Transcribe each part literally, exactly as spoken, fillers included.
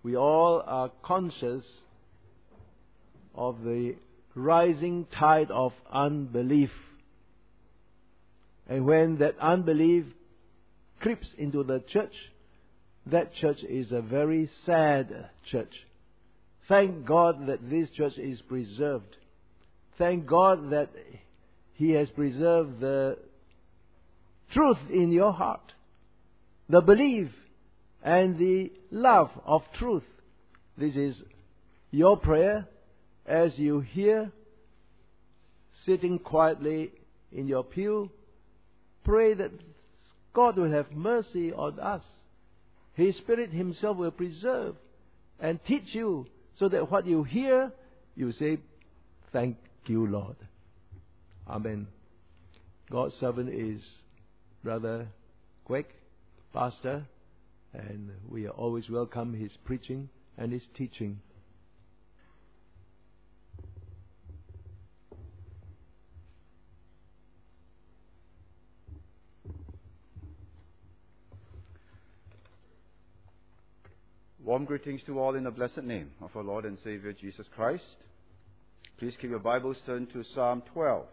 we all are conscious of the rising tide of unbelief. And when that unbelief creeps into the church, that church is a very sad church. Thank God that this church is preserved. Thank God that He has preserved the truth in your heart, the belief and the love of truth. This is your prayer as you hear, sitting quietly in your pew. Pray that God will have mercy on us. His Spirit Himself will preserve and teach you, so that what you hear, you say, thank you, Lord. Amen. God's servant is Brother Quek, pastor, and we always welcome his preaching and his teaching. Warm greetings to all in the blessed name of our Lord and Savior Jesus Christ. Please keep your Bibles turned to Psalm twelve.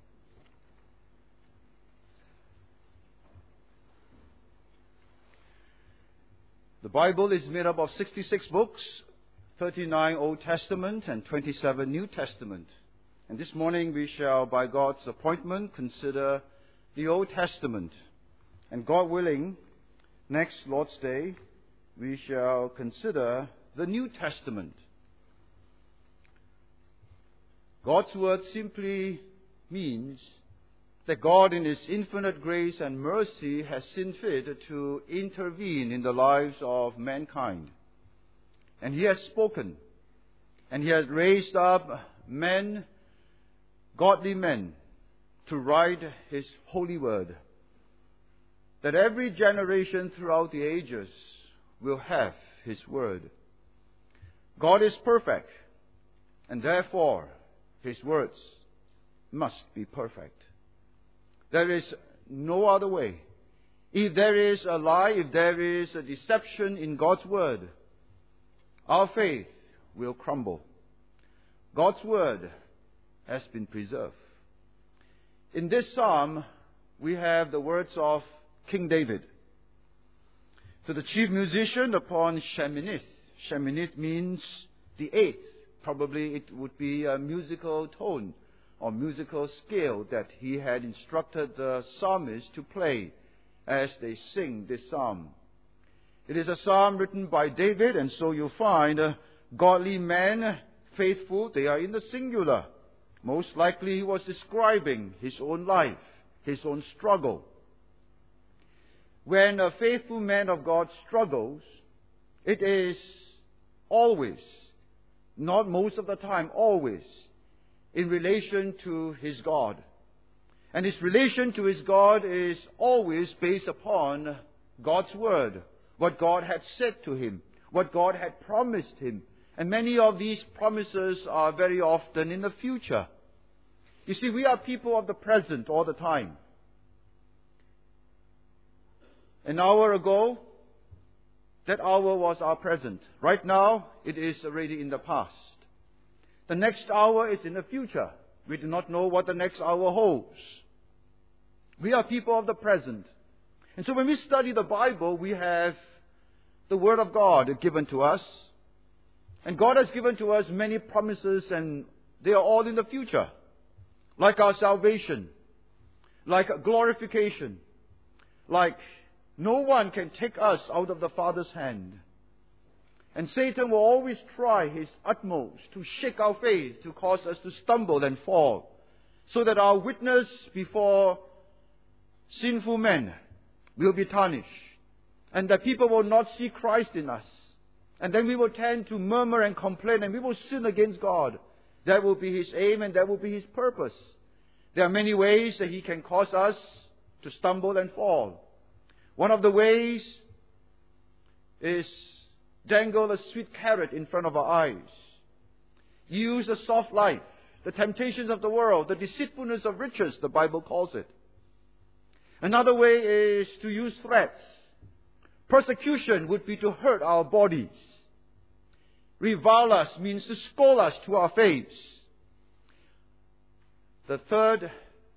The Bible is made up of sixty-six books, thirty-nine Old Testament and twenty-seven New Testament. And this morning we shall, by God's appointment, consider the Old Testament. And God willing, next Lord's Day, we shall consider the New Testament. God's Word simply means that God in His infinite grace and mercy has seen fit to intervene in the lives of mankind. And He has spoken. And He has raised up men, godly men, to write His holy Word, that every generation throughout the ages will have His Word. God is perfect, and therefore His words must be perfect. There is no other way. If there is a lie, if there is a deception in God's Word, our faith will crumble. God's Word has been preserved. In this psalm, we have the words of King David. To the chief musician upon Sheminith. Sheminith means the eighth. Probably it would be a musical tone or musical scale that he had instructed the psalmist to play as they sing this psalm. It is a psalm written by David, and so you find uh, godly men, faithful, they are in the singular. Most likely he was describing his own life, his own struggle. When a faithful man of God struggles, it is always, not most of the time, always, in relation to his God. And his relation to his God is always based upon God's Word, what God had said to him, what God had promised him. And many of these promises are very often in the future. You see, we are people of the present all the time. An hour ago, that hour was our present. Right now, it is already in the past. The next hour is in the future. We do not know what the next hour holds. We are people of the present. And so when we study the Bible, we have the Word of God given to us. And God has given to us many promises, and they are all in the future. Like our salvation, like glorification, like no one can take us out of the Father's hand. And Satan will always try his utmost to shake our faith, to cause us to stumble and fall, so that our witness before sinful men will be tarnished, and that people will not see Christ in us. And then we will tend to murmur and complain, and we will sin against God. That will be his aim, and that will be his purpose. There are many ways that he can cause us to stumble and fall. One of the ways is dangle a sweet carrot in front of our eyes. Use a soft life, the temptations of the world, the deceitfulness of riches, the Bible calls it. Another way is to use threats. Persecution would be to hurt our bodies. Revile us means to scold us to our face. The third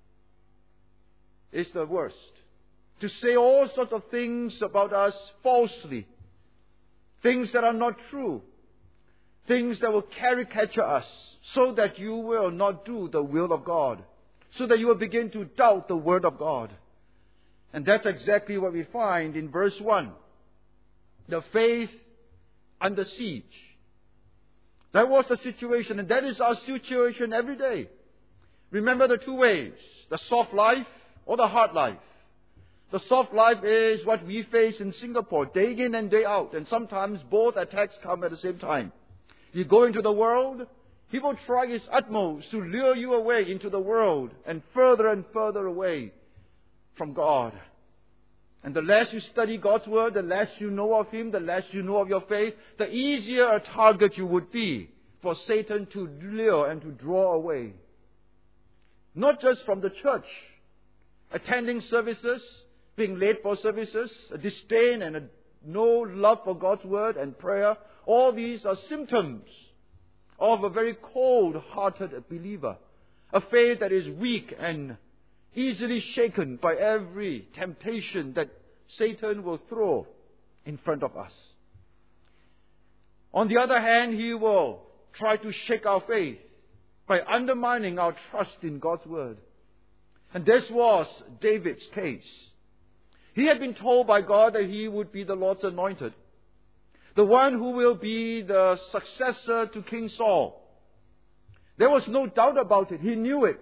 is the worst. To say all sorts of things about us falsely. Things that are not true. Things that will caricature us so that you will not do the will of God. So that you will begin to doubt the Word of God. And that's exactly what we find in verse one. The faith under siege. That was the situation, and that is our situation every day. Remember the two ways, the soft life or the hard life. The soft life is what we face in Singapore, day in and day out, and sometimes both attacks come at the same time. You go into the world, he will try his utmost to lure you away into the world and further and further away from God. And the less you study God's Word, the less you know of Him, the less you know of your faith, the easier a target you would be for Satan to lure and to draw away. Not just from the church, attending services, being late for services, a disdain and a no love for God's Word and prayer. All these are symptoms of a very cold-hearted believer, a faith that is weak and easily shaken by every temptation that Satan will throw in front of us. On the other hand, he will try to shake our faith by undermining our trust in God's Word. And this was David's case. He had been told by God that he would be the Lord's anointed, the one who will be the successor to King Saul. There was no doubt about it. He knew it.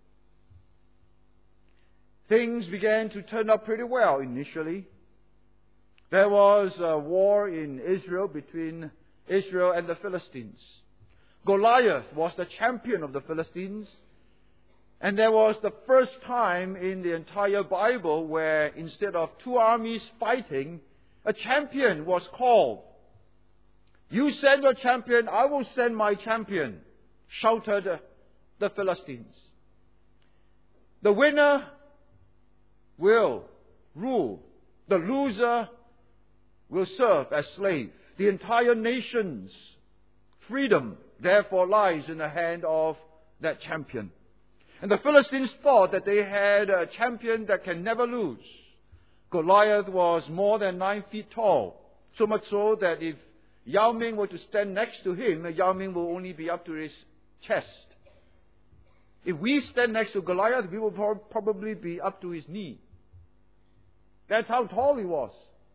Things began to turn out pretty well initially. There was a war in Israel between Israel and the Philistines. Goliath was the champion of the Philistines. And there was the first time in the entire Bible where instead of two armies fighting, a champion was called. You send your champion, I will send my champion, shouted the Philistines. The winner will rule. The loser will serve as slave. The entire nation's freedom, therefore, lies in the hand of that champion. And the Philistines thought that they had a champion that can never lose. Goliath was more than nine feet tall, so much so that if Yao Ming were to stand next to him, Yao Ming will only be up to his chest. If we stand next to Goliath, we will probably be up to his knee. That's how tall he was.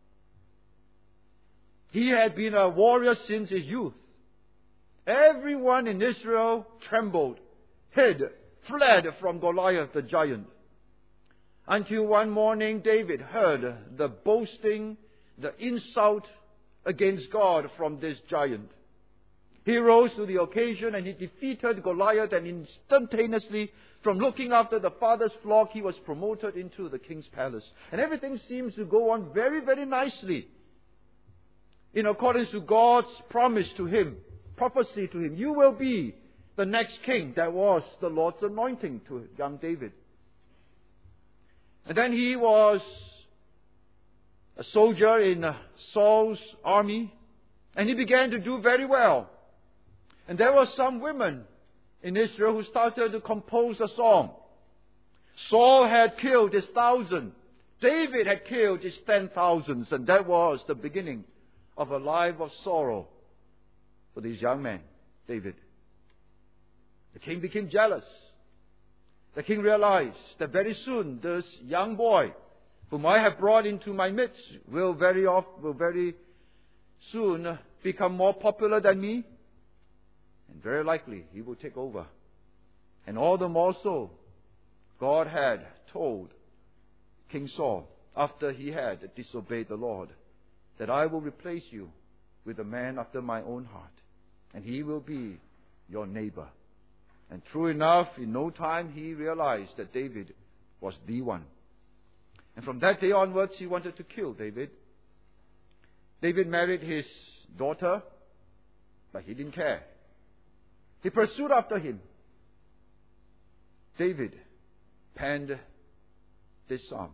He had been a warrior since his youth. Everyone in Israel trembled, hid, fled from Goliath the giant. Until one morning David heard the boasting, the insult against God from this giant. He rose to the occasion and he defeated Goliath, and instantaneously, from looking after the father's flock, he was promoted into the king's palace. And everything seems to go on very, very nicely, in accordance to God's promise to him, prophecy to him. You will be the next king. That was the Lord's anointing to young David. And then he was a soldier in Saul's army, and he began to do very well. And there were some women in Israel who started to compose a song. Saul had killed his thousand. David had killed his ten thousands. And that was the beginning of a life of sorrow for this young man, David. The king became jealous. The king realized that very soon this young boy, whom I have brought into my midst, will very often, will very soon become more popular than me. And very likely he will take over. And all the more so, God had told King Saul, after he had disobeyed the Lord, that I will replace you with a man after my own heart, and he will be your neighbor. And true enough, in no time he realized that David was the one. And from that day onwards, he wanted to kill David. David married his daughter, but he didn't care. He pursued after him. David penned this psalm,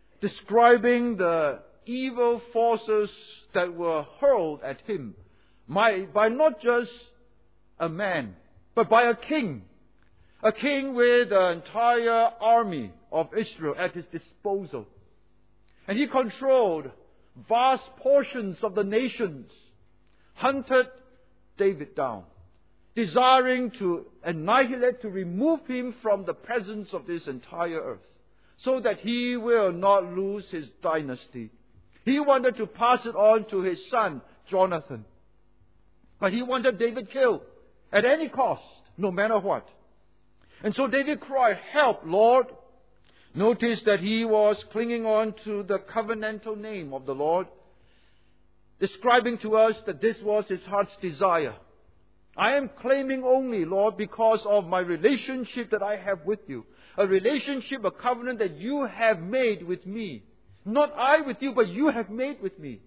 describing the evil forces that were hurled at him by, by not just a man, but by a king. A king with the entire army of Israel at his disposal. And he controlled vast portions of the nations, hunted David down, desiring to annihilate, to remove him from the presence of this entire earth, so that he will not lose his dynasty. He wanted to pass it on to his son, Jonathan. But he wanted David killed at any cost, no matter what. And so David cried, "Help, Lord." Notice that he was clinging on to the covenantal name of the Lord, describing to us that this was his heart's desire. I am claiming only, Lord, because of my relationship that I have with you. A relationship, a covenant that you have made with me. Not I with you, but you have made with me.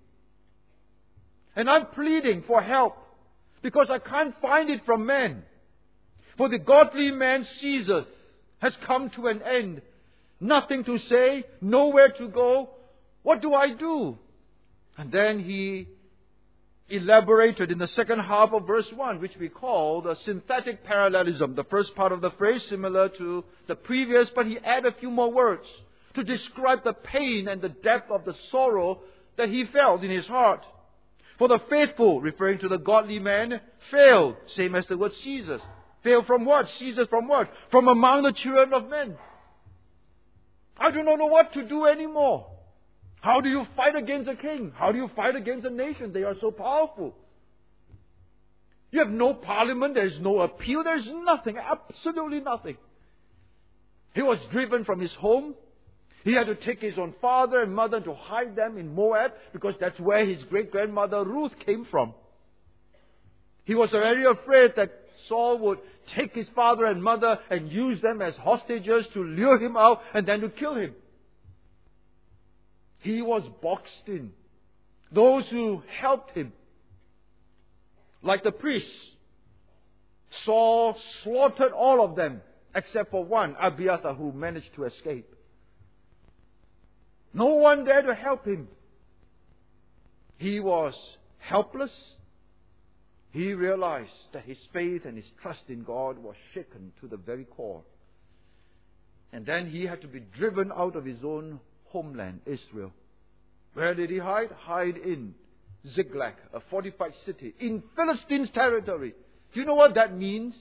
And I'm pleading for help because I can't find it from men. For the godly man Caesar has come to an end. Nothing to say, nowhere to go. What do I do? And then he elaborated in the second half of verse one, which we call the synthetic parallelism. The first part of the phrase similar to the previous, but he added a few more words to describe the pain and the depth of the sorrow that he felt in his heart. For the faithful, referring to the godly man, failed, same as the word Caesar. Failed from what? Caesar from what? From among the children of men. I do not know what to do anymore. How do you fight against a king? How do you fight against a nation? They are so powerful. You have no parliament. There is no appeal. There is nothing. Absolutely nothing. He was driven from his home. He had to take his own father and mother to hide them in Moab because that's where his great-grandmother Ruth came from. He was very afraid that Saul would take his father and mother and use them as hostages to lure him out and then to kill him. He was boxed in. Those who helped him, like the priests, Saul slaughtered all of them except for one, Abiathar, who managed to escape. No one there to help him. He was helpless. He realized that his faith and his trust in God was shaken to the very core. And then he had to be driven out of his own homeland, Israel. Where did he hide? Hide in Ziklag, a fortified city, in Philistines' territory. Do you know what that means?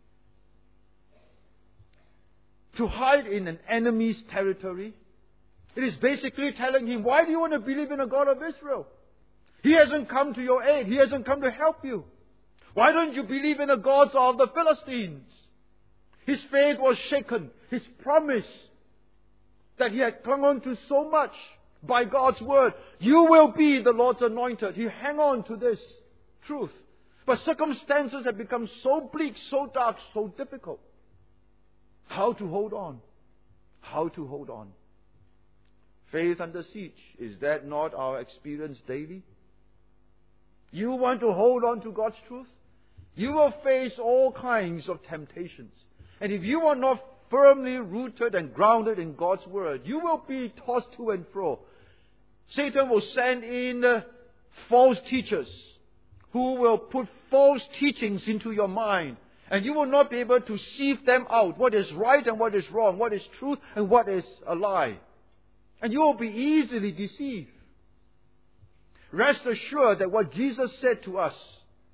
To hide in an enemy's territory. It is basically telling him, why do you want to believe in a God of Israel? He hasn't come to your aid. He hasn't come to help you. Why don't you believe in the gods of the Philistines? His faith was shaken. His promise that he had clung on to so much by God's word. You will be the Lord's anointed. He hung on to this truth. But circumstances have become so bleak, so dark, so difficult. How to hold on? How to hold on? Faith under siege. Is that not our experience daily? You want to hold on to God's truth? You will face all kinds of temptations. And if you are not firmly rooted and grounded in God's word, you will be tossed to and fro. Satan will send in uh, false teachers who will put false teachings into your mind. And you will not be able to sieve them out. What is right and what is wrong. What is truth and what is a lie. And you will be easily deceived. Rest assured that what Jesus said to us,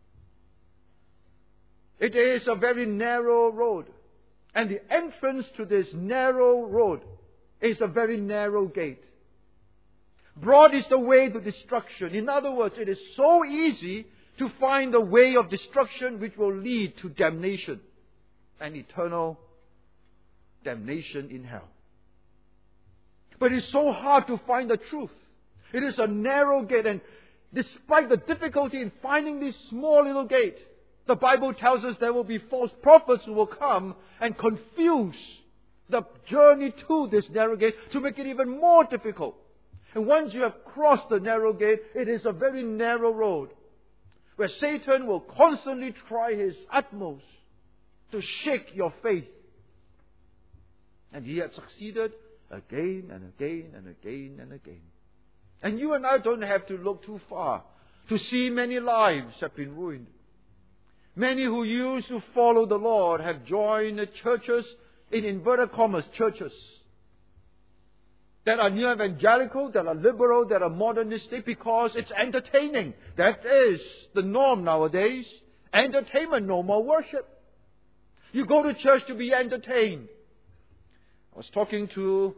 it is a very narrow road. And the entrance to this narrow road is a very narrow gate. Broad is the way to destruction. In other words, it is so easy to find the way of destruction which will lead to damnation and eternal damnation in hell. But it's so hard to find the truth. It is a narrow gate, and despite the difficulty in finding this small little gate, the Bible tells us there will be false prophets who will come and confuse the journey to this narrow gate to make it even more difficult. And once you have crossed the narrow gate, it is a very narrow road where Satan will constantly try his utmost to shake your faith. And he has succeeded again and again and again and again. And you and I don't have to look too far to see many lives have been ruined. Many who used to follow the Lord have joined churches, in inverted commas, churches that are new evangelical, that are liberal, that are modernistic, because it's entertaining. That is the norm nowadays. Entertainment, no more worship. You go to church to be entertained. I was talking to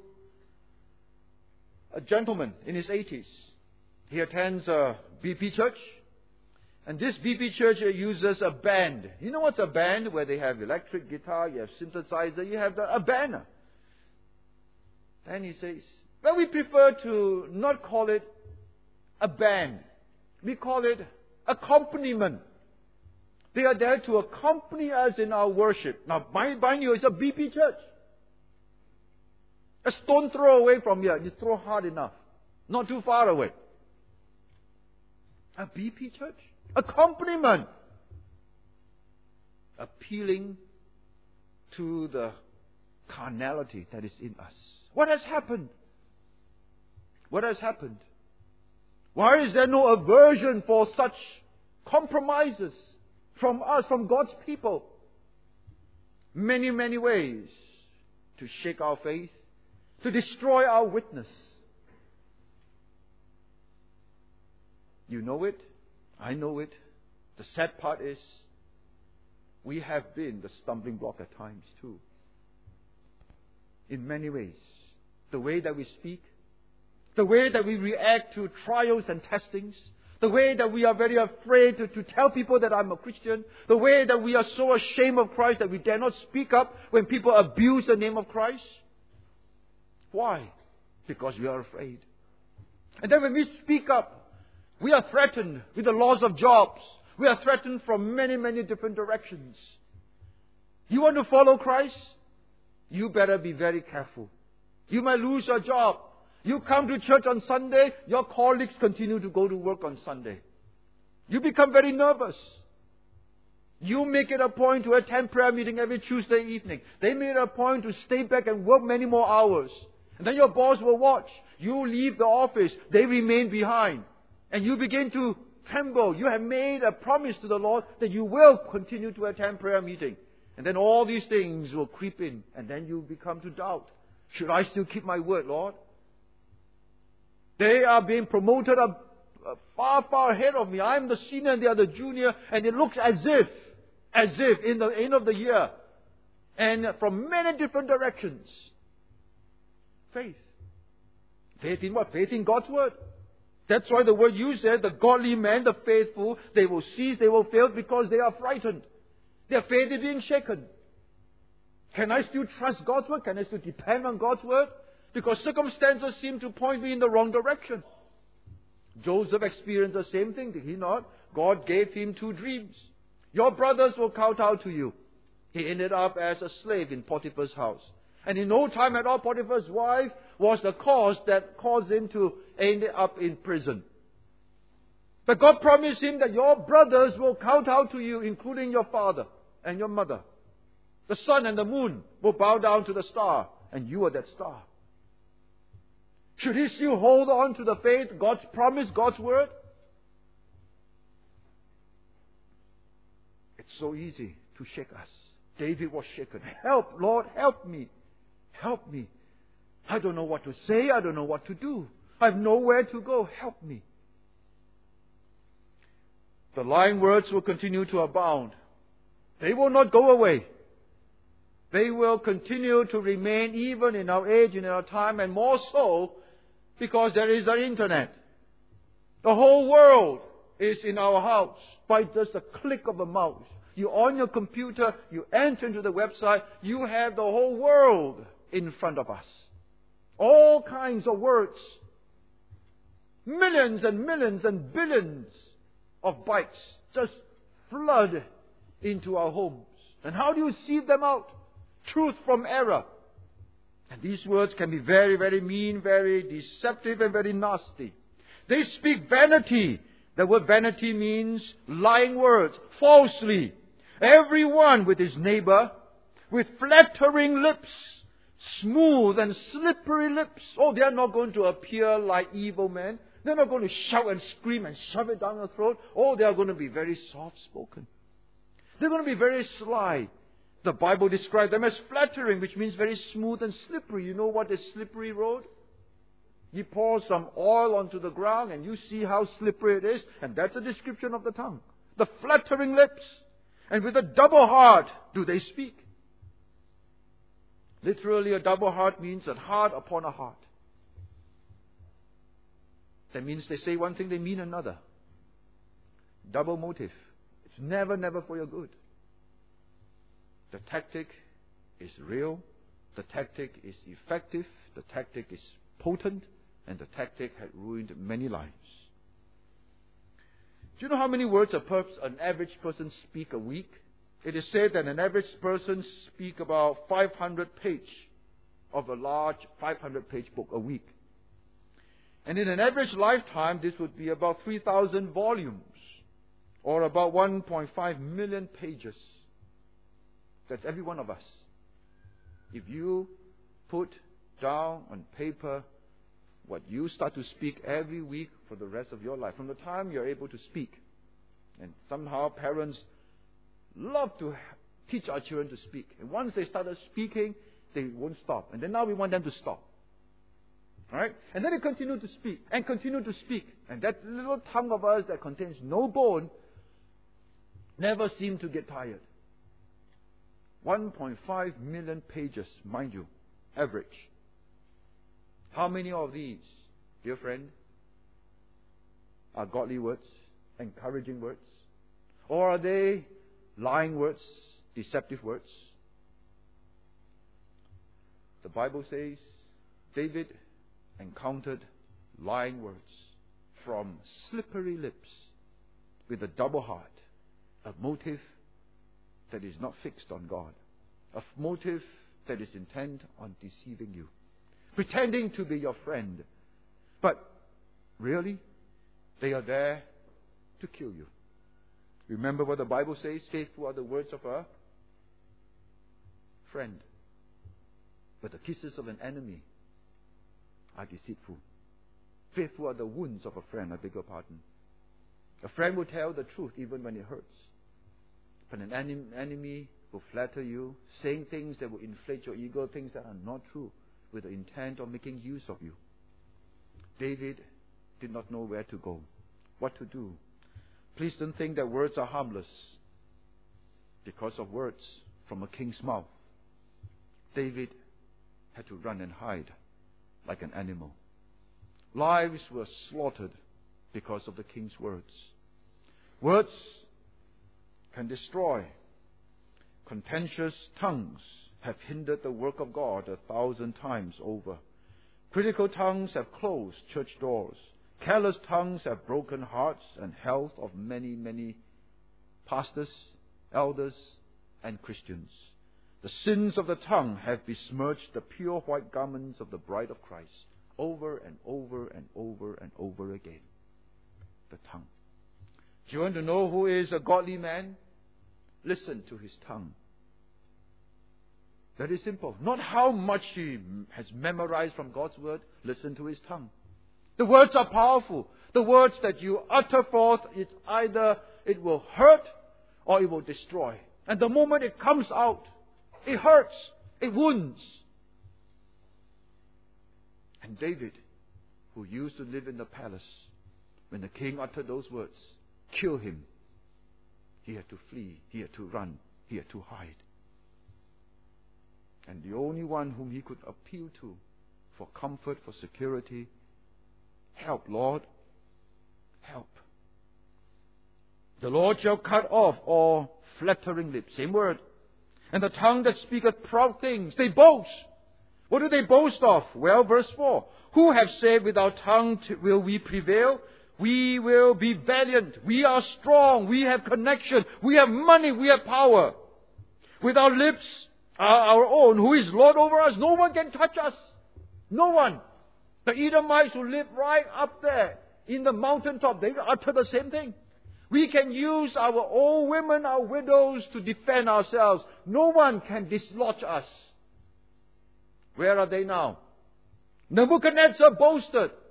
a gentleman in his eighties. He attends a B P church. And this B P church uses a band. You know what's a band? Where they have electric guitar, you have synthesizer, you have the, a banner. And he says, well, we prefer to not call it a band. We call it accompaniment. They are there to accompany us in our worship. Now, mind, mind you, it's a B P church. A stone throw away from here. You throw hard enough. Not too far away. A B P church. Accompaniment. Appealing to the carnality that is in us. What has happened? What has happened? Why is there no aversion for such compromises from us, from God's people? Many, many ways to shake our faith, to destroy our witness. You know it. I know it. The sad part is, we have been the stumbling block at times too. In many ways. The way that we speak, the way that we react to trials and testings, the way that we are very afraid to, to tell people that I'm a Christian, the way that we are so ashamed of Christ that we dare not speak up when people abuse the name of Christ. Why? Because we are afraid. And then when we speak up, we are threatened with the loss of jobs. We are threatened from many, many different directions. You want to follow Christ? You better be very careful. You might lose your job. You come to church on Sunday, your colleagues continue to go to work on Sunday. You become very nervous. You make it a point to attend prayer meeting every Tuesday evening. They made it a point to stay back and work many more hours. And then your boss will watch. You leave the office. They remain behind. And you begin to tremble. You have made a promise to the Lord that you will continue to attend prayer meeting. And then all these things will creep in. And then you become to doubt. Should I still keep my word, Lord? They are being promoted up, uh, far, far ahead of me. I'm the senior and they are the junior. And it looks as if, as if in the end of the year. And from many different directions. Faith. Faith in what? Faith in God's word. That's why the word you said, the godly man, the faithful, they will cease, they will fail because they are frightened. Their faith is being shaken. Can I still trust God's word? Can I still depend on God's word? Because circumstances seem to point me in the wrong direction. Joseph experienced the same thing, did he not? God gave him two dreams. Your brothers will kowtow to you. He ended up as a slave in Potiphar's house. And in no time at all, Potiphar's wife was the cause that caused him to end up in prison. But God promised him that your brothers will kowtow to you, including your father and your mother. The sun and the moon will bow down to the star, and you are that star. Should he still hold on to the faith, God's promise, God's word? It's so easy to shake us. David was shaken. Help, Lord, help me. Help me. I don't know what to say. I don't know what to do. I have nowhere to go. Help me. The lying words will continue to abound. They will not go away. They will continue to remain even in our age and in our time, and more so because there is the internet. The whole world is in our house by just a click of a mouse. You're on your computer, you enter into the website, you have the whole world in front of us. All kinds of words. Millions and millions and billions of bytes just flood into our homes. And how do you sieve them out? Truth from error. And these words can be very, very mean, very deceptive, and very nasty. They speak vanity. The word vanity means lying words, falsely. Everyone with his neighbor, with flattering lips, smooth and slippery lips. Oh, they are not going to appear like evil men. They're not going to shout and scream and shove it down your throat. Oh, they are going to be very soft-spoken. They're going to be very sly. The Bible describes them as flattering, which means very smooth and slippery. You know what is slippery road? You pour some oil onto the ground and you see how slippery it is. And that's a description of the tongue. The flattering lips. And with a double heart do they speak. Literally, a double heart means a heart upon a heart. That means they say one thing, they mean another. Double motive. It's never, never for your good. The tactic is real. The tactic is effective. The tactic is potent. And the tactic had ruined many lives. Do you know how many words a pers- an average person speak a week? It is said that an average person speak about five hundred pages of a large five hundred page book a week. And in an average lifetime, this would be about three thousand volumes, or about one point five million pages. That's every one of us. If you put down on paper what you start to speak every week for the rest of your life, from the time you're able to speak. And somehow parents love to teach our children to speak. And once they started speaking, they won't stop. And then now we want them to stop. Right? And then they continue to speak and continue to speak. And that little tongue of ours that contains no bone never seems to get tired. one point five million pages, mind you, average. How many of these, dear friend, are godly words, encouraging words? Or are they lying words, deceptive words? The Bible says David encountered lying words from slippery lips with a double heart, a motive that is not fixed on God, a motive that is intent on deceiving you, pretending to be your friend, but really they are there to kill you. Remember what the Bible says, faithful are the words of a friend, but the kisses of an enemy are deceitful. Faithful are the wounds of a friend, I beg your pardon. A friend will tell the truth even when it hurts. But an enemy will flatter you, saying things that will inflate your ego, things that are not true, with the intent of making use of you. David did not know where to go, what to do. Please don't think that words are harmless because of words from a king's mouth. David had to run and hide like an animal. Lives were slaughtered because of the king's words. Words can destroy. Contentious tongues have hindered the work of God a thousand times over. Critical tongues have closed church doors. Careless tongues have broken hearts and health of many, many pastors, elders, and Christians. The sins of the tongue have besmirched the pure white garments of the bride of Christ over and over and over and over again. The tongue. Do you want to know who is a godly man? Listen to his tongue. That is simple. Not how much he has memorized from God's word. Listen to his tongue. The words are powerful. The words that you utter forth, it's either it will hurt or it will destroy. And the moment it comes out, it hurts. It wounds. And David, who used to live in the palace, when the king uttered those words, kill him. He had to flee. He had to run. He had to hide. And the only one whom he could appeal to for comfort, for security, help, Lord, help. The Lord shall cut off all flattering lips. Same word. And the tongue that speaketh proud things. They boast. What do they boast of? Well, verse four. Who have said with our tongue t- will we prevail? We will be valiant. We are strong. We have connection. We have money. We have power. With our lips are our own. Who is Lord over us? No one can touch us. No one. The Edomites who live right up there in the mountaintop, they utter the same thing. We can use our old women, our widows to defend ourselves. No one can dislodge us. Where are they now? Nebuchadnezzar boasted.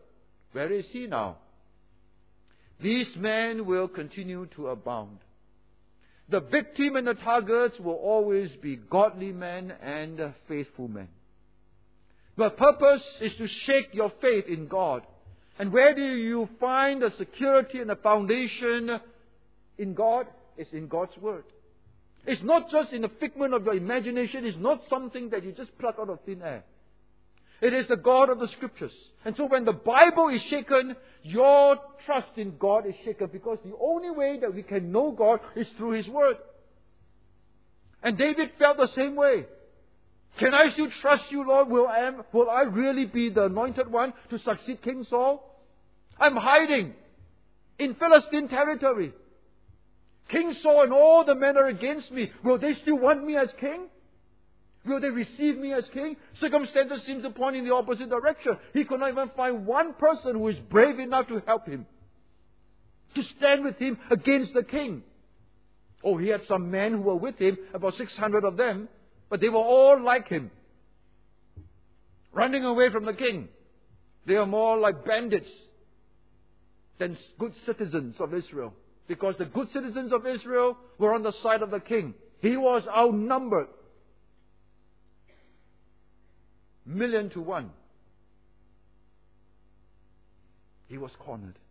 Where is he now? These men will continue to abound. The victim and the targets will always be godly men and faithful men. The purpose is to shake your faith in God. And where do you find the security and the foundation in God? It's in God's Word. It's not just in the figment of your imagination. It's not something that you just pluck out of thin air. It is the God of the Scriptures. And so when the Bible is shaken, your trust in God is shaken, because the only way that we can know God is through His Word. And David felt the same way. Can I still trust you, Lord? Will I, will I really be the anointed one to succeed King Saul? I'm hiding in Philistine territory. King Saul and all the men are against me. Will they still want me as king? Will they receive me as king? Circumstances seem to point in the opposite direction. He could not even find one person who is brave enough to help him, to stand with him against the king. Oh, he had some men who were with him, about six hundred of them, but they were all like him, running away from the king. They are more like bandits than good citizens of Israel, because the good citizens of Israel were on the side of the king. He was outnumbered. Million to one. He was cornered.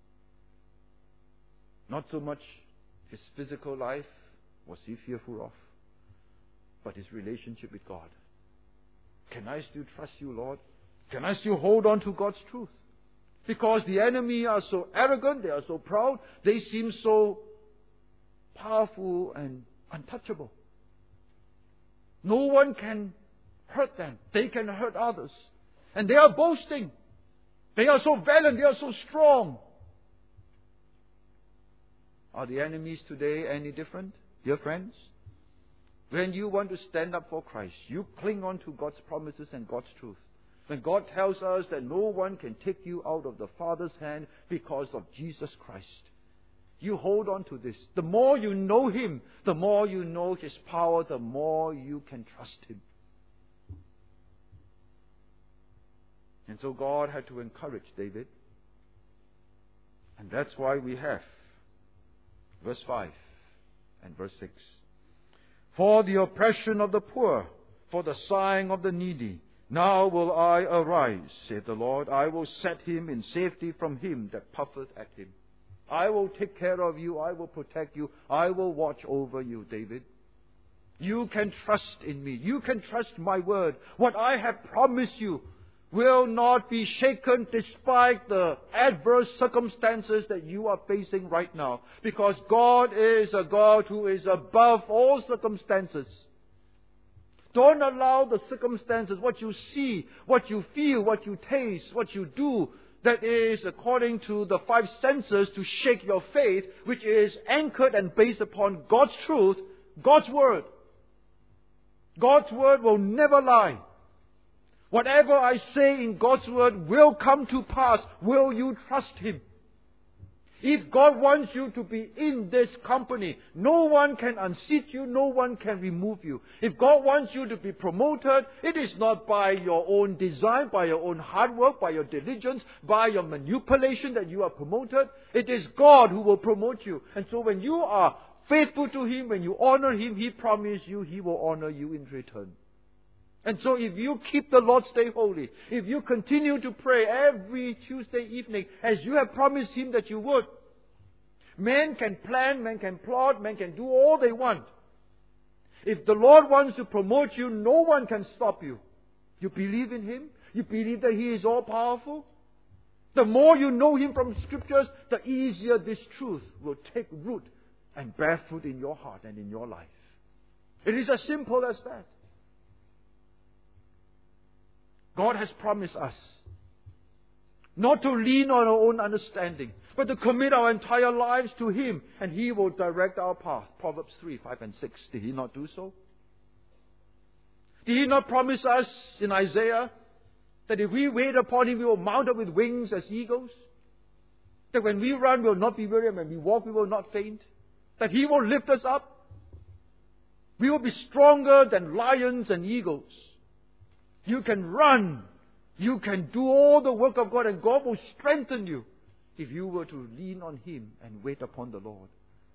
Not so much his physical life was he fearful of, but his relationship with God. Can I still trust you, Lord? Can I still hold on to God's truth? Because the enemy are so arrogant, they are so proud, they seem so powerful and untouchable. No one can hurt them. They can hurt others. And they are boasting. They are so valiant. They are so strong. Are the enemies today any different, dear friends? When you want to stand up for Christ, you cling on to God's promises and God's truth. When God tells us that no one can take you out of the Father's hand because of Jesus Christ, you hold on to this. The more you know Him, the more you know His power, the more you can trust Him. And so God had to encourage David. And that's why we have verse five and verse six. For the oppression of the poor, for the sighing of the needy, now will I arise, saith the Lord. I will set him in safety from him that puffeth at him. I will take care of you. I will protect you. I will watch over you, David. You can trust in me. You can trust my word. What I have promised you will not be shaken despite the adverse circumstances that you are facing right now. Because God is a God who is above all circumstances. Don't allow the circumstances, what you see, what you feel, what you taste, what you do, that is according to the five senses, to shake your faith, which is anchored and based upon God's truth, God's word. God's word will never lie. Whatever I say in God's word will come to pass. Will you trust Him? If God wants you to be in this company, no one can unseat you, no one can remove you. If God wants you to be promoted, it is not by your own design, by your own hard work, by your diligence, by your manipulation that you are promoted. It is God who will promote you. And so when you are faithful to Him, when you honor Him, He promised you He will honor you in return. And so if you keep the Lord's Day holy, if you continue to pray every Tuesday evening as you have promised Him that you would, men can plan, men can plot, men can do all they want. If the Lord wants to promote you, no one can stop you. You believe in Him? You believe that He is all powerful? The more you know Him from Scriptures, the easier this truth will take root and bear fruit in your heart and in your life. It is as simple as that. God has promised us not to lean on our own understanding, but to commit our entire lives to Him, and He will direct our path. Proverbs three, five and six. Did He not do so? Did He not promise us in Isaiah that if we wait upon Him, we will mount up with wings as eagles? That when we run, we will not be weary, and when we walk, we will not faint? That He will lift us up? We will be stronger than lions and eagles. You can run. You can do all the work of God, and God will strengthen you if you were to lean on Him and wait upon the Lord.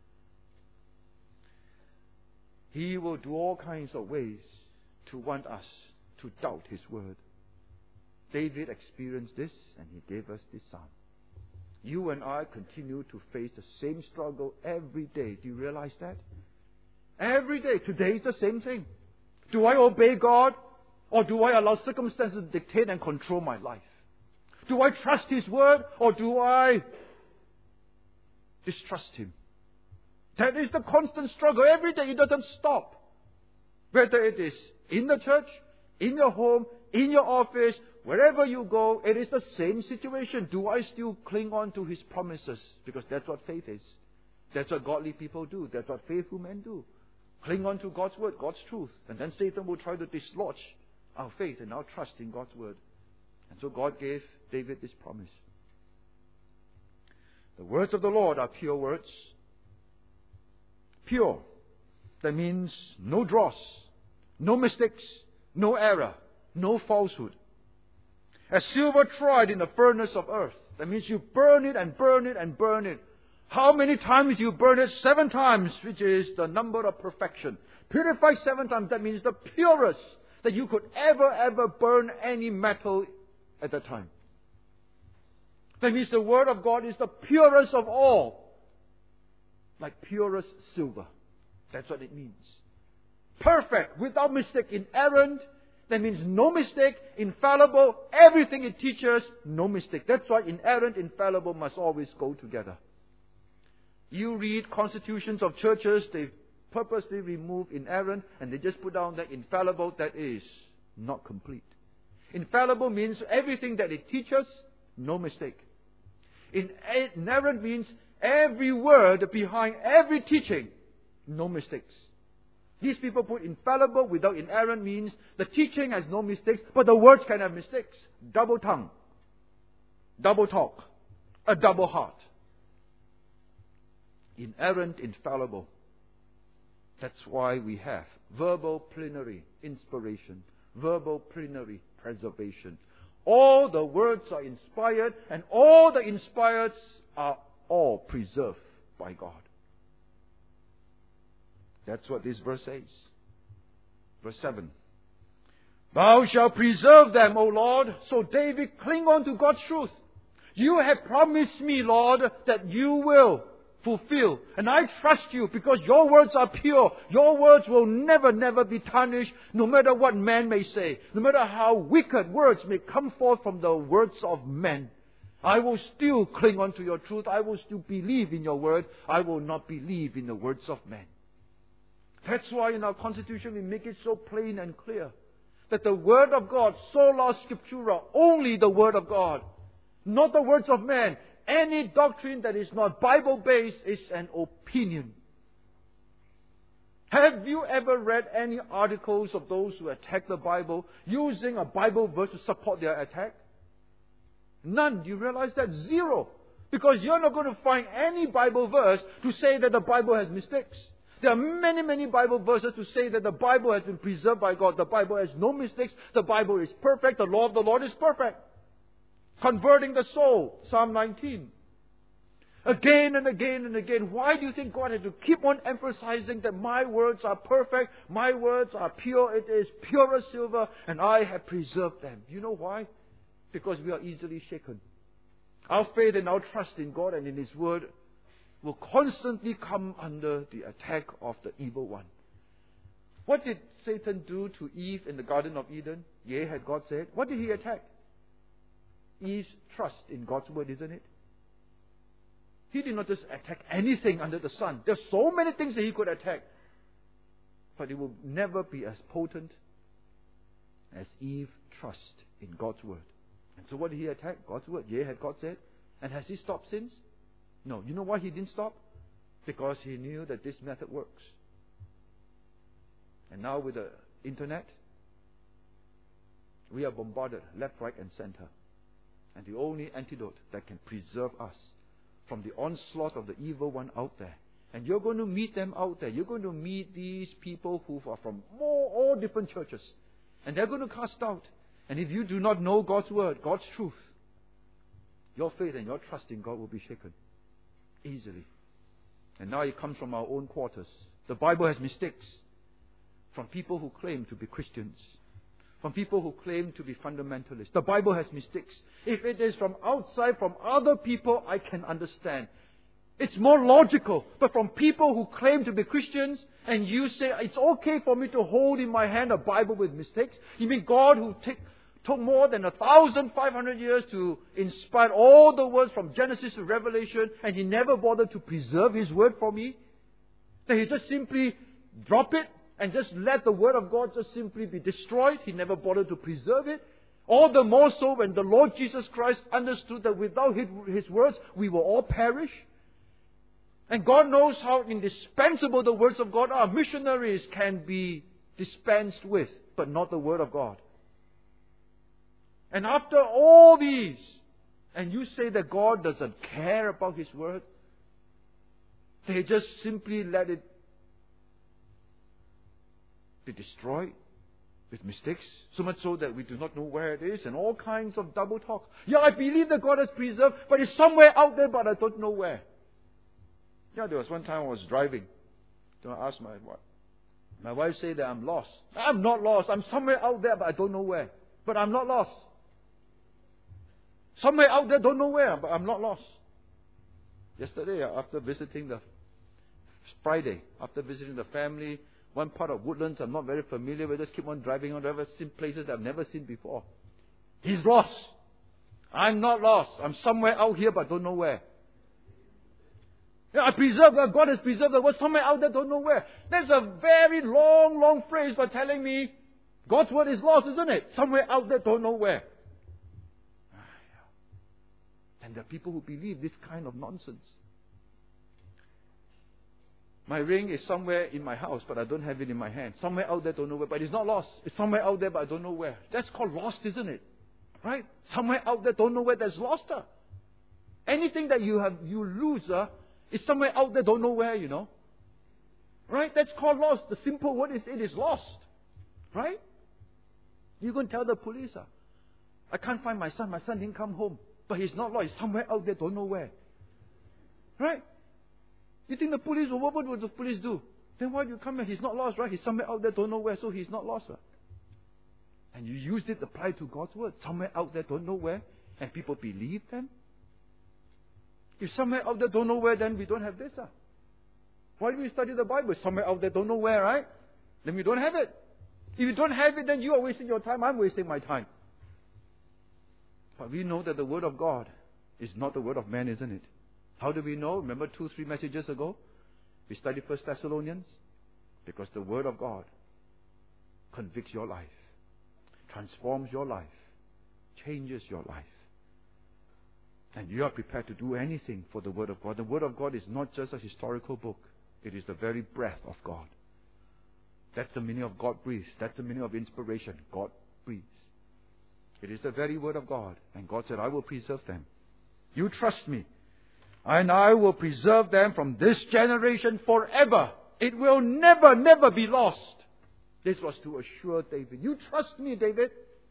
He will do all kinds of ways to want us to doubt His word. David experienced this, and he gave us this psalm. You and I continue to face the same struggle every day. Do you realize that? Every day. Today is the same thing. Do I obey God, or do I allow circumstances to dictate and control my life? Do I trust His word, or do I distrust Him? That is the constant struggle. Every day it doesn't stop. Whether it is in the church, in your home, in your office, wherever you go, it is the same situation. Do I still cling on to His promises? Because that's what faith is. That's what godly people do. That's what faithful men do. Cling on to God's word, God's truth. And then Satan will try to dislodge our faith and our trust in God's word. And so God gave David this promise. The words of the Lord are pure words. Pure. That means no dross, no mistakes, no error, no falsehood. As silver tried in the furnace of earth. That means you burn it and burn it and burn it. How many times you burn it? Seven times, which is the number of perfection. Purified seven times, that means the purest that you could ever, ever burn any metal at that time. That means the Word of God is the purest of all. Like purest silver. That's what it means. Perfect, without mistake, inerrant. That means no mistake, infallible. Everything it teaches, no mistake. That's why inerrant, infallible must always go together. You read constitutions of churches, they purposely remove inerrant and they just put down that infallible. That is not complete. Infallible means everything that it teaches, no mistake. Inerrant means every word behind every teaching, no mistakes. These people put infallible without inerrant means the teaching has no mistakes, but the words can have mistakes. Double tongue, double talk, a double heart. Inerrant, infallible. That's why we have verbal plenary inspiration, verbal plenary preservation. All the words are inspired, and all the inspired are all preserved by God. That's what this verse says. Verse seven. Thou shalt preserve them, O Lord. So David, cling on to God's truth. You have promised me, Lord, that you will fulfill. And I trust you because your words are pure. Your words will never, never be tarnished, no matter what man may say. No matter how wicked words may come forth from the words of men. I will still cling on to your truth. I will still believe in your word. I will not believe in the words of men. That's why in our Constitution we make it so plain and clear that the Word of God, sola scriptura, only the Word of God, not the words of man. Any doctrine that is not Bible-based is an opinion. Have you ever read any articles of those who attack the Bible using a Bible verse to support their attack? None. Do you realize that? Zero. Because you're not going to find any Bible verse to say that the Bible has mistakes. There are many, many Bible verses to say that the Bible has been preserved by God. The Bible has no mistakes. The Bible is perfect. The law of the Lord is perfect. Converting the soul. Psalm nineteen. Again and again and again. Why do you think God had to keep on emphasizing that my words are perfect? My words are pure. It is pure as silver. And I have preserved them. You know why? Because we are easily shaken. Our faith and our trust in God and in His Word will constantly come under the attack of the evil one. What did Satan do to Eve in the Garden of Eden? Yea, had God said. What did he attack? Eve's trust in God's word, isn't it? He did not just attack anything under the sun. There are so many things that he could attack. But it will never be as potent as Eve's trust in God's word. And so what did he attack? God's word. Yea, had God said. And has he stopped since? No. You know why he didn't stop? Because he knew that this method works. And now with the internet, we are bombarded left, right, and center. And the only antidote that can preserve us from the onslaught of the evil one out there. And you're going to meet them out there. You're going to meet these people who are from all, all different churches. And they're going to cast doubt. And if you do not know God's Word, God's truth, your faith and your trust in God will be shaken easily. And now it comes from our own quarters. The Bible has mistakes from people who claim to be Christians, from people who claim to be fundamentalists. The Bible has mistakes. If it is from outside, from other people, I can understand. It's more logical. But from people who claim to be Christians, and you say, it's okay for me to hold in my hand a Bible with mistakes? You mean God who take, took more than a thousand five hundred years to inspire all the words from Genesis to Revelation, and He never bothered to preserve His Word for me? That He just simply drop it and just let the Word of God just simply be destroyed? He never bothered to preserve it. All the more so when the Lord Jesus Christ understood that without His, his words, we will all perish. And God knows how indispensable the words of God are. Missionaries can be dispensed with, but not the Word of God. And after all these, and you say that God doesn't care about His Word, they just simply let it be destroyed with mistakes, so much so that we do not know where it is, and all kinds of double talk. Yeah, I believe that God has preserved, but it's somewhere out there, but I don't know where. Yeah, there was one time I was driving. So I asked my wife. My wife said that I'm lost. I'm not lost. I'm somewhere out there, but I don't know where. But I'm not lost. Somewhere out there, don't know where, but I'm not lost. Yesterday, after visiting the Friday, after visiting the family, one part of Woodlands I'm not very familiar with, just keep on driving on, I've seen places I've never seen before. He's lost. I'm not lost. I'm somewhere out here, but don't know where. Yeah, I preserve, God has preserved the word somewhere out there, don't know where. That's a very long, long phrase for telling me God's word is lost, isn't it? Somewhere out there, don't know where. And there are people who believe this kind of nonsense. My ring is somewhere in my house, but I don't have it in my hand. Somewhere out there, don't know where, but it's not lost. It's somewhere out there, but I don't know where. That's called lost, isn't it? Right? Somewhere out there, don't know where, that's lost. Uh. Anything that you have, you lose, uh, is somewhere out there, don't know where, you know. Right? That's called lost. The simple word is, it is lost. Right? You can tell the police, uh, I can't find my son. My son didn't come home. But he's not lost. He's somewhere out there, don't know where. Right? You think the police, well, what would the police do? Then why do you come here? He's not lost, right? He's somewhere out there, don't know where, so he's not lost. Right? And you used it applied to God's word. Somewhere out there, don't know where. And people believe them. If somewhere out there, don't know where, then we don't have this. Huh? Why do we study the Bible? Somewhere out there, don't know where, right? Then we don't have it. If you don't have it, then you are wasting your time. I'm wasting my time. But we know that the Word of God is not the Word of man, isn't it? How do we know? Remember two, three messages ago? We studied First Thessalonians. Because the Word of God convicts your life, transforms your life, changes your life. And you are prepared to do anything for the Word of God. The Word of God is not just a historical book. It is the very breath of God. That's the meaning of God breathes. That's the meaning of inspiration. God breathes. It is the very Word of God. And God said, I will preserve them. You trust me. And I will preserve them from this generation forever. It will never, never be lost. This was to assure David. You trust me, David.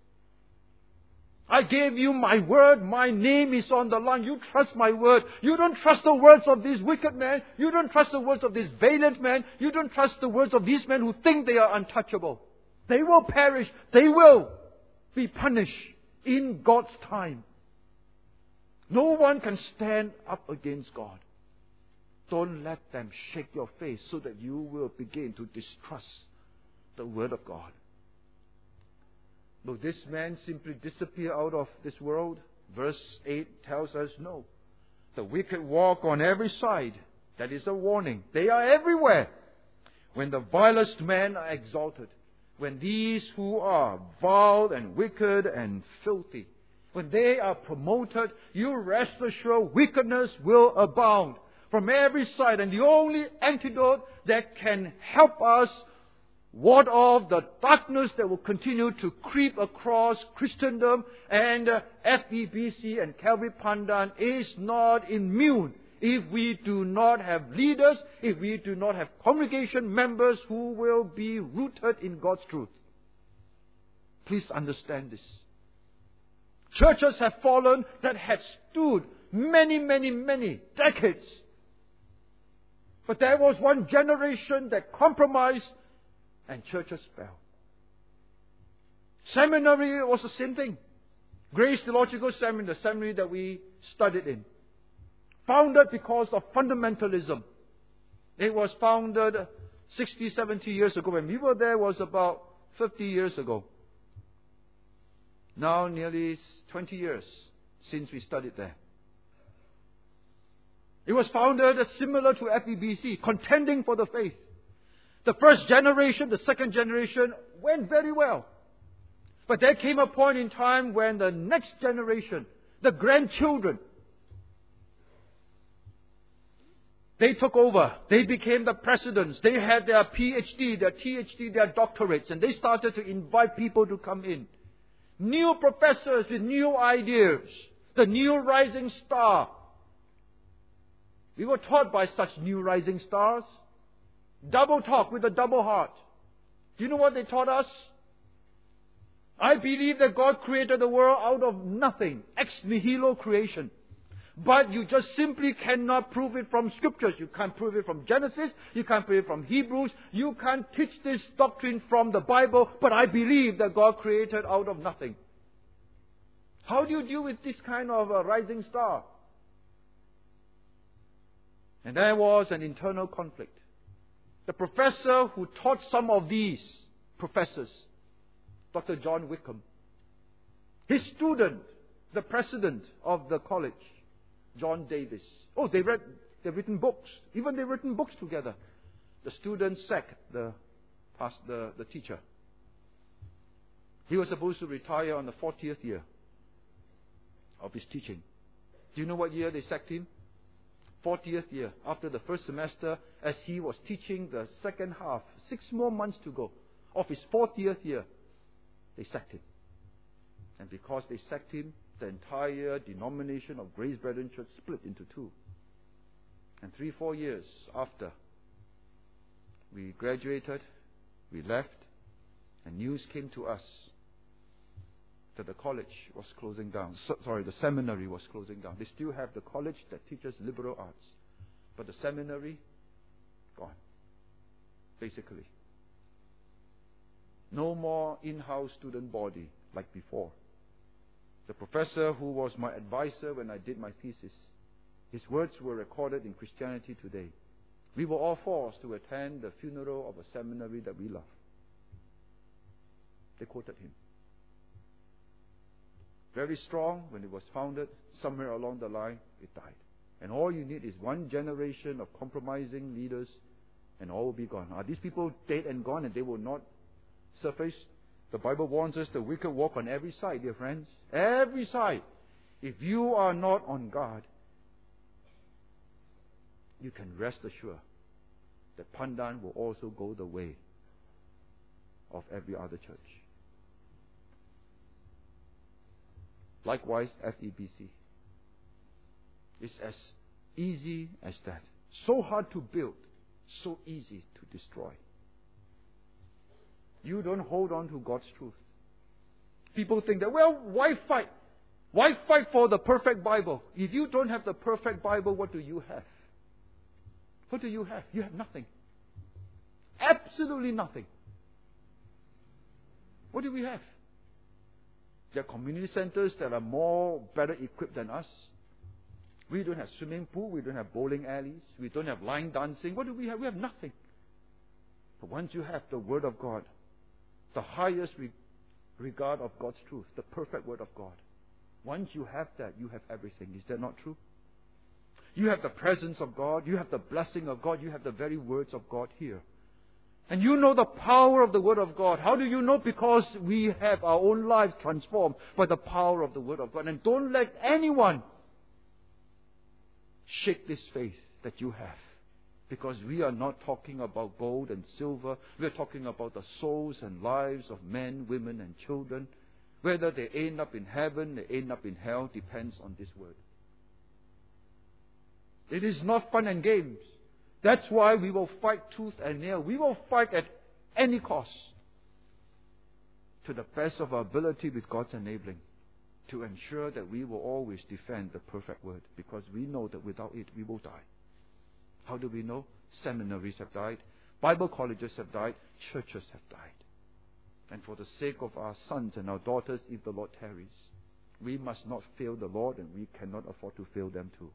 I gave you my word. My name is on the line. You trust my word. You don't trust the words of this wicked man. You don't trust the words of this valiant man. You don't trust the words of these men who think they are untouchable. They will perish. They will be punished in God's time. No one can stand up against God. Don't let them shake your face so that you will begin to distrust the Word of God. Will this man simply disappear out of this world? Verse eight tells us no. The wicked walk on every side. That is a warning. They are everywhere. When the vilest men are exalted, when these who are vile and wicked and filthy, when they are promoted, you rest assured wickedness will abound from every side. And the only antidote that can help us ward off the darkness that will continue to creep across Christendom and uh, F B B C and Calvary Pandan is not immune. If we do not have leaders, if we do not have congregation members who will be rooted in God's truth. Please understand this. Churches have fallen that had stood many, many, many decades. But there was one generation that compromised and churches fell. Seminary was the same thing. Grace Theological Seminary, the seminary that we studied in. Founded because of fundamentalism. It was founded sixty, seventy years ago. When we were there, it was about fifty years ago. Now nearly twenty years since we studied there. It was founded similar to F E B C, contending for the faith. The first generation, the second generation went very well. But there came a point in time when the next generation, the grandchildren, they took over. They became the presidents. They had their P H D, their T H D, their doctorates, and they started to invite people to come in. New professors with new ideas. The new rising star. We were taught by such new rising stars. Double talk with a double heart. Do you know what they taught us? I believe that God created the world out of nothing. Ex nihilo creation. But you just simply cannot prove it from Scriptures. You can't prove it from Genesis. You can't prove it from Hebrews. You can't teach this doctrine from the Bible. But I believe that God created out of nothing. How do you deal with this kind of a rising star? And there was an internal conflict. The professor who taught some of these professors, Doctor John Wickham, his student, the president of the college, John Davis. Oh, they read, they've written books. Even they've written books together. The student sacked the, past, the, the teacher. He was supposed to retire on the fortieth year of his teaching. Do you know what year they sacked him? fortieth year, after the first semester, as he was teaching the second half, six more months to go, of his fortieth year, they sacked him. And because they sacked him, the entire denomination of Grace Brethren Church split into two. And three, four years after we graduated, we left, and news came to us that the college was closing down. So, sorry, the seminary was closing down. They still have the college that teaches liberal arts. But the seminary, gone. Basically. No more in-house student body like before. The professor who was my advisor when I did my thesis, his words were recorded in Christianity Today. We were all forced to attend the funeral of a seminary that we love. They quoted him. Very strong when it was founded. Somewhere along the line, it died. And all you need is one generation of compromising leaders, and all will be gone. Are these people dead and gone, and they will not surface? The Bible warns us the wicked walk on every side, dear friends. Every side. If you are not on guard, you can rest assured that Pandan will also go the way of every other church. Likewise, F E B C. It's as easy as that. So hard to build, so easy to destroy. You don't hold on to God's truth. People think that, well, why fight? Why fight for the perfect Bible? If you don't have the perfect Bible, what do you have? What do you have? You have nothing. Absolutely nothing. What do we have? There are community centers that are more better equipped than us. We don't have swimming pool. We don't have bowling alleys. We don't have line dancing. What do we have? We have nothing. But once you have the Word of God, the highest re- regard of God's truth, the perfect Word of God, once you have that, you have everything. Is that not true? You have the presence of God. You have the blessing of God. You have the very words of God here. And you know the power of the Word of God. How do you know? Because we have our own lives transformed by the power of the Word of God. And don't let anyone shake this faith that you have. Because we are not talking about gold and silver. We are talking about the souls and lives of men, women, and children. Whether they end up in heaven, they end up in hell, depends on this Word. It is not fun and games. That's why we will fight tooth and nail. We will fight at any cost to the best of our ability with God's enabling. to ensure that we will always defend the perfect word, because we know that without it we will die. How do we know? Seminaries have died, Bible colleges have died, churches have died. And for the sake of our sons and our daughters, if the Lord tarries, we must not fail the Lord, and we cannot afford to fail them too.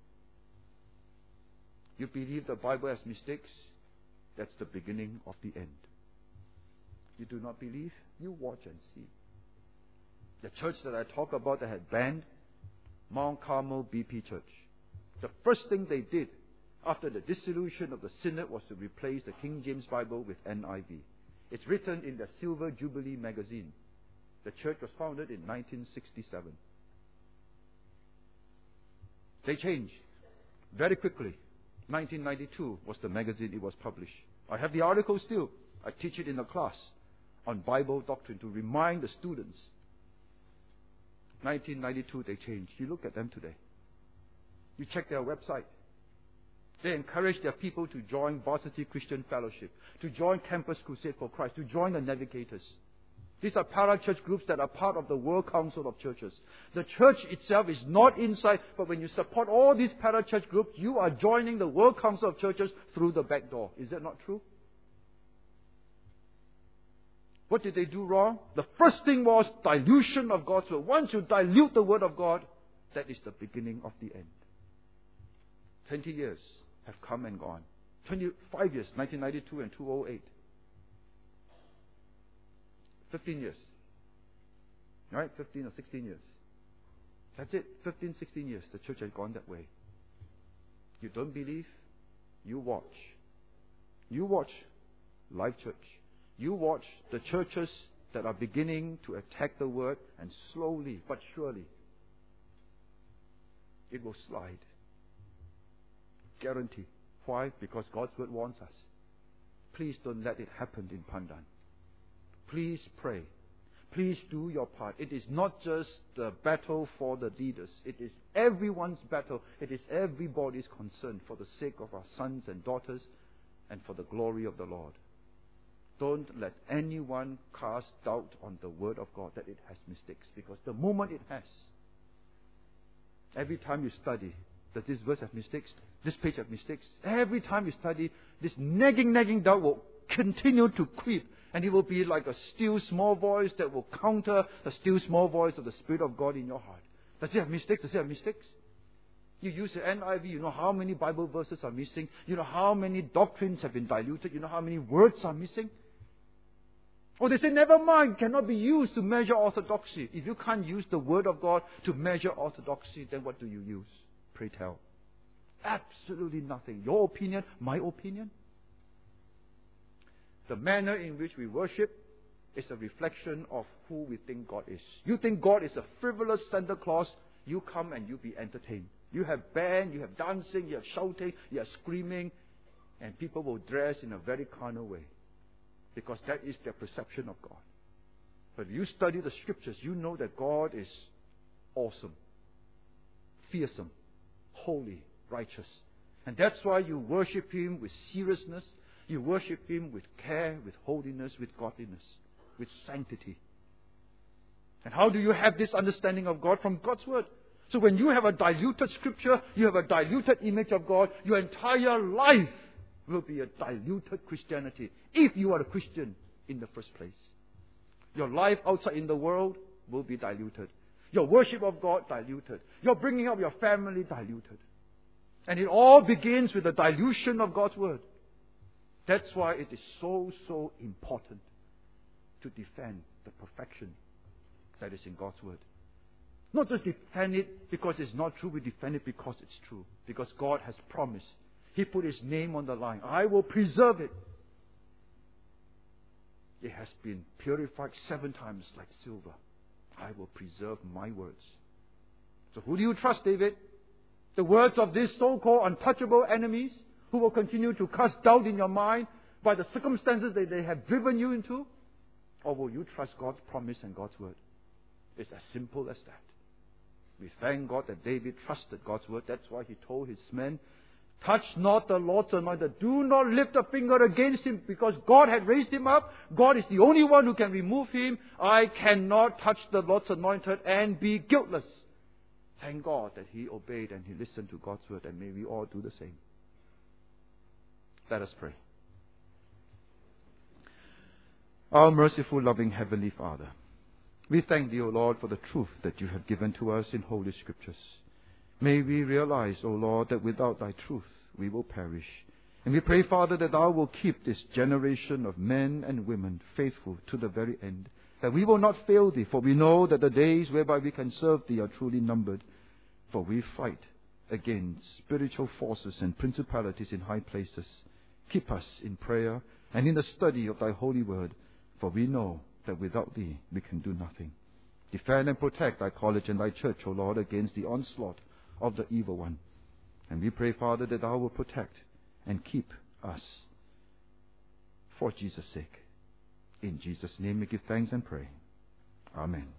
You believe the Bible has mistakes? That's the beginning of the end. You do not believe? You watch and see. The church that I talk about that had banned, Mount Carmel B P Church. The first thing they did after the dissolution of the synod was to replace the King James Bible with N I V. It's written in the Silver Jubilee magazine. The church was founded in nineteen sixty-seven. They changed very quickly. nineteen ninety-two was the magazine it was published. I have the article still. I teach it in a class on Bible doctrine to remind the students. nineteen ninety-two they changed. You look at them today. You check their website. They encourage their people to join Varsity Christian Fellowship, to join Campus Crusade for Christ, to join the Navigators. These are para-church groups that are part of the World Council of Churches. The church itself is not inside, but when you support all these para-church groups, you are joining the World Council of Churches through the back door. Is that not true? What did they do wrong? The first thing was dilution of God's word. Once you dilute the word of God, that is the beginning of the end. Twenty years have come and gone. Twenty-five years, nineteen ninety-two and two thousand eight. Fifteen years. Right? Fifteen or sixteen years. That's it. Fifteen, sixteen years. The church has gone that way. You don't believe? You watch. You watch Life Church. You watch the churches that are beginning to attack the word, and slowly but surely it will slide. Guarantee. Why? Because God's word warns us. Please don't let it happen in Pandan. Please pray. Please do your part. It is not just the battle for the leaders. It is everyone's battle. It is everybody's concern for the sake of our sons and daughters and for the glory of the Lord. Don't let anyone cast doubt on the word of God that it has mistakes, because the moment it has, every time you study, does this verse have mistakes? This page have mistakes? Every time you study, this nagging, nagging doubt will continue to creep, and it will be like a still small voice that will counter the still small voice of the Spirit of God in your heart. Does it have mistakes? Does it have mistakes? You use the N I V, you know how many Bible verses are missing. You know how many doctrines have been diluted. You know how many words are missing. Or they say, never mind, cannot be used to measure orthodoxy. If you can't use the Word of God to measure orthodoxy, then what do you use? Pray tell. Absolutely nothing. Your opinion, my opinion. The manner in which we worship is a reflection of who we think God is. You think God is a frivolous Santa Claus, you come and you be entertained. You have band, you have dancing, you have shouting, you have screaming, and people will dress in a very carnal way, because that is their perception of God. But if you study the Scriptures, you know that God is awesome, fearsome, holy, righteous. And that's why you worship Him with seriousness. You worship Him with care, with holiness, with godliness, with sanctity. And how do you have this understanding of God? From God's Word. So when you have a diluted Scripture, you have a diluted image of God, your entire life will be a diluted Christianity, if you are a Christian in the first place. Your life outside in the world will be diluted. Your worship of God diluted. Your bringing up your family diluted. And it all begins with the dilution of God's Word. That's why it is so, so important to defend the perfection that is in God's Word. Not just defend it because it's not true, we defend it because it's true. Because God has promised. He put His name on the line. I will preserve it. It has been purified seven times like silver. I will preserve my words. So who do you trust, David? The words of these so-called untouchable enemies who will continue to cast doubt in your mind by the circumstances that they have driven you into? Or will you trust God's promise and God's word? It's as simple as that. We thank God that David trusted God's word. That's why he told his men, Touch not the Lord's anointed. Do not lift a finger against him, because God had raised him up. God is the only one who can remove him. I cannot touch the Lord's anointed and be guiltless. Thank God that he obeyed and he listened to God's word, and may we all do the same. Let us pray. Our merciful, loving Heavenly Father, we thank Thee, O Lord, for the truth that You have given to us in Holy Scriptures. May we realize, O Lord, that without Thy truth we will perish. And we pray, Father, that Thou will keep this generation of men and women faithful to the very end, that we will not fail Thee, for we know that the days whereby we can serve Thee are truly numbered, for we fight against spiritual forces and principalities in high places. Keep us in prayer and in the study of Thy holy word, for we know that without Thee we can do nothing. Defend and protect Thy college and Thy church, O Lord, against the onslaught of the evil one. And we pray, Father, that Thou will protect and keep us for Jesus' sake. In Jesus' name we give thanks and pray. Amen.